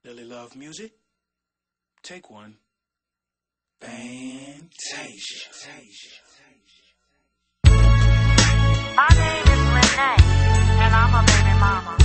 Lily Love Music, take one. Fantasia. My name is Renee, and I'm a baby mama.